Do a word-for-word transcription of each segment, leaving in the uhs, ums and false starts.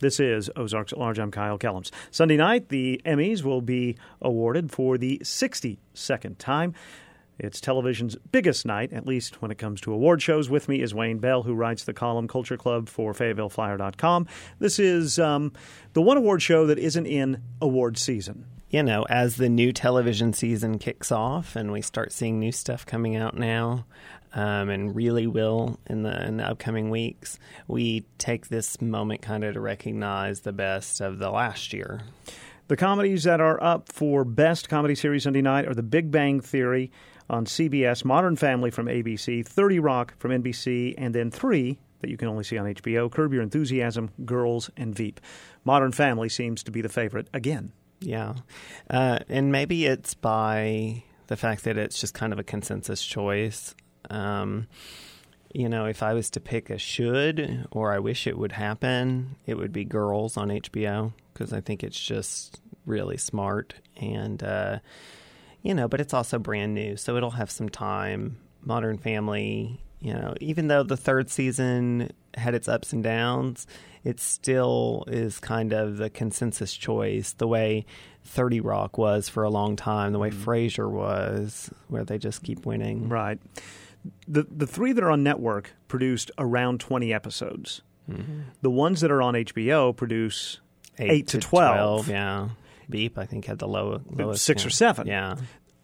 This is Ozarks at Large. I'm Kyle Kellums. Sunday night, the Emmys will be awarded for the sixty-second time. It's television's biggest night, at least when it comes to award shows. With me is Wayne Bell, who writes the column Culture Club for Fayetteville Flyer dot com. This is um, the one award show that isn't in award season. You know, as the new television season kicks off and we start seeing new stuff coming out now, um, and really will in the, in the upcoming weeks, we take this moment kind of to recognize the best of the last year. The comedies that are up for Best Comedy Series Sunday night are The Big Bang Theory on C B S, Modern Family from A B C, thirty Rock from N B C, and then three that you can only see on H B O, Curb Your Enthusiasm, Girls, and Veep. Modern Family seems to be the favorite again. Yeah. Uh, and maybe it's by the fact that it's just kind of a consensus choice. Um, you know, if I was to pick a should or I wish it would happen, it would be Girls on H B O because I think it's just really smart. And, uh, you know, but it's also brand new, so it'll have some time. Modern Family, you know, even though the third season had its ups and downs, it still is kind of the consensus choice, the way thirty Rock was for a long time, the way mm-hmm. Frasier was, where they just keep winning. Right. The the three that are on network produced around twenty episodes. Mm-hmm. The ones that are on H B O produce eight, eight to twelve. twelve. Yeah. Beep, I think, had the low, lowest. Six yeah. or seven. Yeah.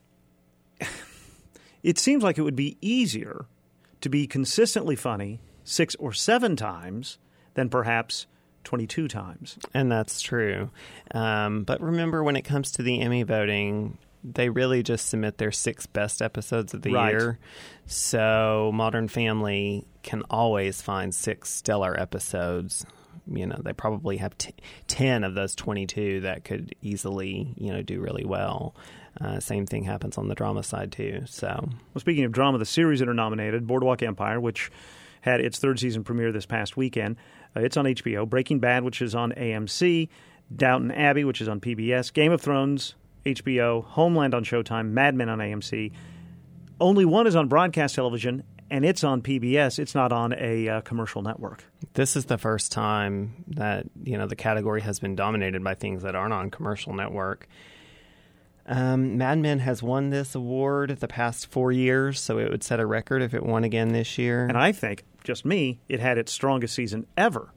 It seems like it would be easier to be consistently funny six or seven times than perhaps twenty-two times. And that's true. Um, but remember, when it comes to the Emmy voting, they really just submit their six best episodes of the right. year. So Modern Family can always find six stellar episodes. You know, they probably have t- ten of those twenty-two that could easily, you know, do really well. Uh, same thing happens on the drama side, too. So, well, speaking of drama, the series that are nominated, Boardwalk Empire, which had its third season premiere this past weekend. Uh, it's on H B O. Breaking Bad, which is on A M C. Downton Abbey, which is on P B S. Game of Thrones, H B O. Homeland on Showtime. Mad Men on A M C. Only one is on broadcast television, and it's on P B S. It's not on a uh, commercial network. This is the first time that, you know, the category has been dominated by things that aren't on commercial network. Um, Mad Men has won this award the past four years, so it would set a record if it won again this year. And I think, just me, it had its strongest season ever.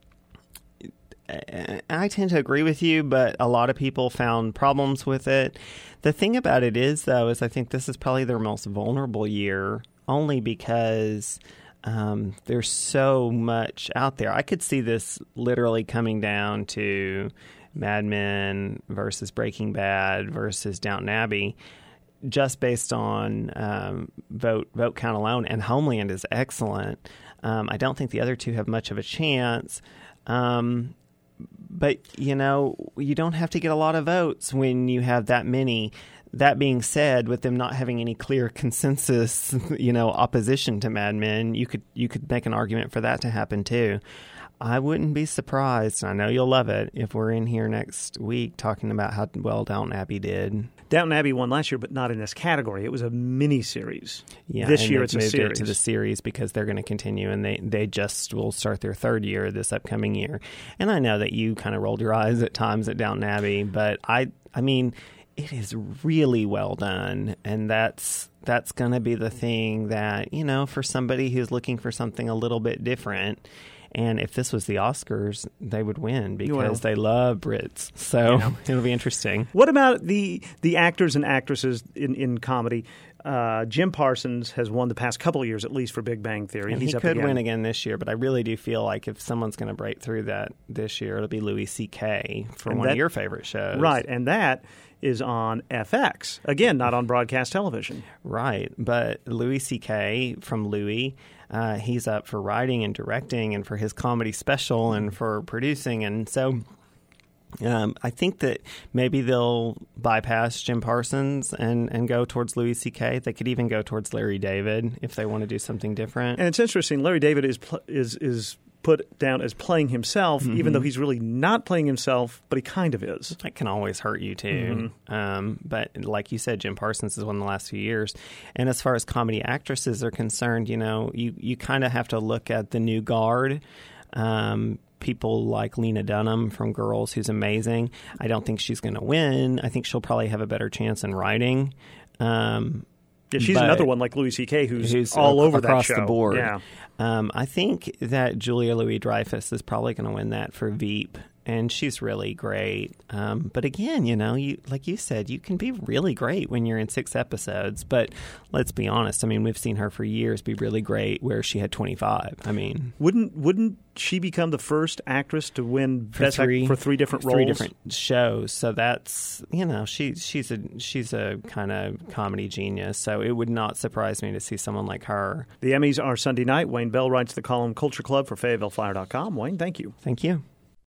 I tend to agree with you, but a lot of people found problems with it. The thing about it is, though, is I think this is probably their most vulnerable year, only because um, there's so much out there. I could see this literally coming down to Mad Men versus Breaking Bad versus Downton Abbey, just based on um, vote vote count alone. And Homeland is excellent. Um, I don't think the other two have much of a chance. Um, but, you know, you don't have to get a lot of votes when you have that many. That being said, with them not having any clear consensus, you know, opposition to Mad Men, you could you could make an argument for that to happen too. I wouldn't be surprised, and I know you'll love it, if we're in here next week talking about how well Downton Abbey did. Downton Abbey won last year, but not in this category. It was a mini-series. Yeah, this and year it's a moved series. It to the series because they're going to continue, and they, they just will start their third year this upcoming year. And I know that you kind of rolled your eyes at times at Downton Abbey, but I, I mean, it is really well done, and that's that's going to be the thing that, you know, for somebody who's looking for something a little bit different. And if this was the Oscars, they would win because well, they love Brits. So you know. It'll be interesting. What about the the actors and actresses in, in comedy? Uh, Jim Parsons has won the past couple of years, at least, for Big Bang Theory. And He's he up could again. win again this year, but I really do feel like if someone's going to break through that this year, it'll be Louis C K for and one that, of your favorite shows. Right, and that is on F X. Again, not on broadcast television. Right, but Louis C K from Louis, uh, he's up for writing and directing and for his comedy special and for producing, and so um, I think that maybe they'll bypass Jim Parsons and, and go towards Louis C K. They could even go towards Larry David if they want to do something different. And it's interesting, Larry David is pl- is is put down as playing himself, mm-hmm. even though he's really not playing himself, but he kind of is. That can always hurt you, too. Mm-hmm. Um, but like you said, Jim Parsons has won the last few years. And as far as comedy actresses are concerned, you know, you, you kind of have to look at the new guard. Um, people like Lena Dunham from Girls, who's amazing. I don't think she's going to win. I think she'll probably have a better chance in writing. Um, yeah, she's but, another one like Louis C K who's, who's all over that across show. the board. Yeah. Um, I think that Julia Louis-Dreyfus is probably going to win that for Veep. And she's really great. Um, but again, you know, you like you said, you can be really great when you're in six episodes. But let's be honest. I mean, we've seen her for years be really great where she had twenty-five. I mean, wouldn't wouldn't she become the first actress to win for best three act for three different roles? Three different shows. So that's, you know, she she's a she's a kind of comedy genius. So it would not surprise me to see someone like her. The Emmys are Sunday night. Wayne Bell writes the column Culture Club for Fayetteville Flyer dot com. Wayne, thank you. Thank you.